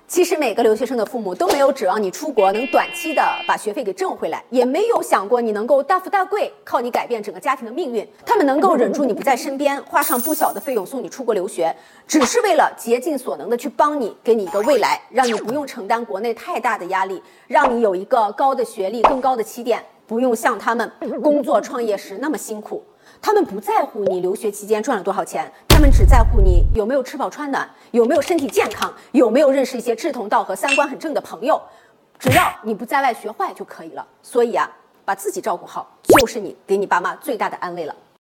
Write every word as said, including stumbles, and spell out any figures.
其实每个留学生的父母都没有指望你出国能短期的把学费给挣回来，也没有想过你能够大富大贵，靠你改变整个家庭的命运。他们能够忍住你不在身边，花上不小的费用送你出国留学，只是为了竭尽所能的去帮你，给你一个未来，让你不用承担国内太大的压力，让你有一个高的学历、更高的起点，不用像他们工作创业时那么辛苦。他们不在乎你留学期间赚了多少钱，他们只在乎你有没有吃饱穿暖，有没有身体健康，有没有认识一些志同道合、三观很正的朋友。只要你不在外学坏就可以了。所以啊，把自己照顾好，就是你给你爸妈最大的安慰了。